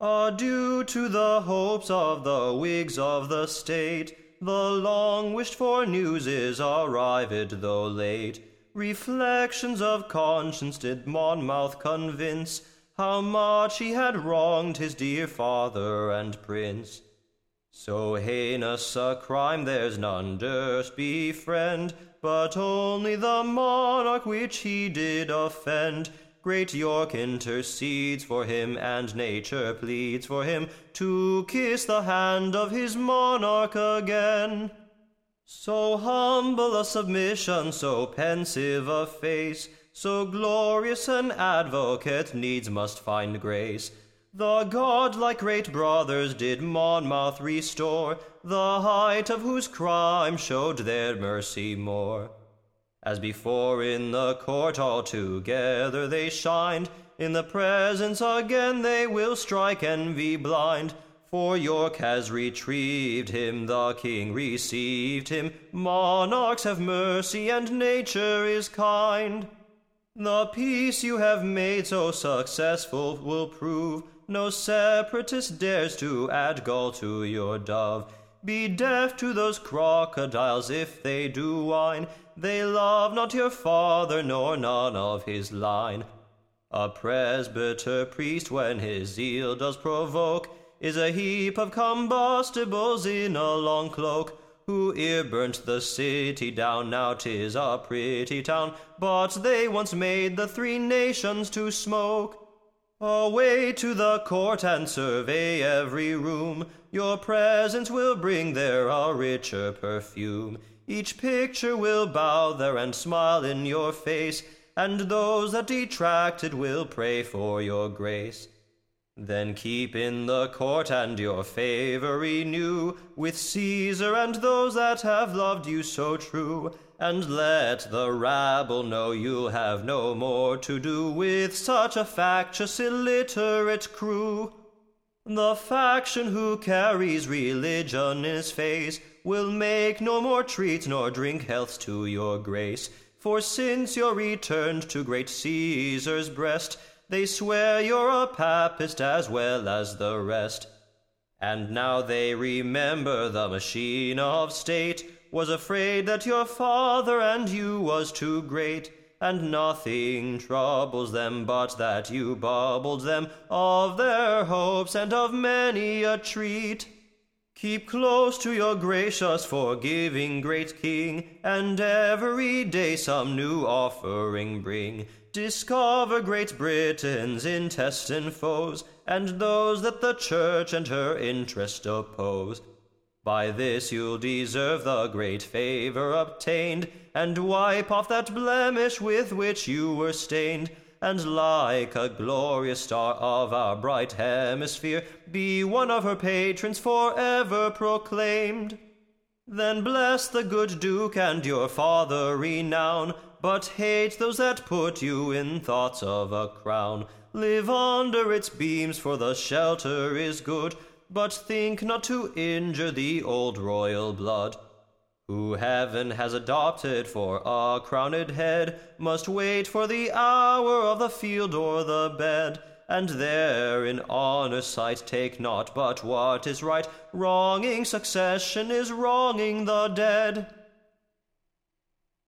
Adieu to the hopes of the Whigs of the state. The long-wished-for news is arrived, though late. Reflections of conscience did Monmouth convince how much he had wronged his dear father and prince. So heinous a crime there's none durst befriend, but only the monarch which he did offend. Great York intercedes for him, and nature pleads for him to kiss the hand of his monarch again. So humble a submission, so pensive a face, so glorious an advocate needs must find grace. The godlike great brothers did Monmouth restore, the height of whose crime showed their mercy more. As before in the court all together they shined, in the presence again they will strike envy blind. For York has retrieved him, the king received him, monarchs have mercy and nature is kind. The peace you have made so successful will prove no separatist dares to add gall to your dove. Be deaf to those crocodiles if they do whine, they love not your father nor none of his line. A presbyter priest when his zeal does provoke is a heap of combustibles in a long cloak. Who ere burnt the city down, now 'tis a pretty town, but they once made the three nations to smoke. Away to the court and survey every room, your presence will bring there a richer perfume. Each picture will bow there and smile in your face, and those that detracted will pray for your grace. Then keep in the court and your favour renew with Caesar and those that have loved you so true, and let the rabble know you'll have no more to do with such a factious illiterate crew. The faction who carries religion in his face will make no more treats nor drink healths to your grace, for since you're returned to great Caesar's breast, they swear you're a papist as well as the rest. And now they remember the machine of state was afraid that your father and you was too great, and nothing troubles them but that you bubbled them of their hopes and of many a treat. Keep close to your gracious forgiving great king, and every day some new offering bring. Discover Great Britain's intestine foes, and those that the church and her interest oppose. By this you'll deserve the great favour obtained, and wipe off that blemish with which you were stained, and like a glorious star of our bright hemisphere, be one of her patrons for ever proclaimed. Then bless the good Duke and your father renown, but hate those that put you in thoughts of a crown. Live under its beams, for the shelter is good, but think not to injure the old royal blood. Who heaven has adopted for a crowned head must wait for the hour of the field or the bed, and there in honour's sight take not but what is right. Wronging succession is wronging the dead.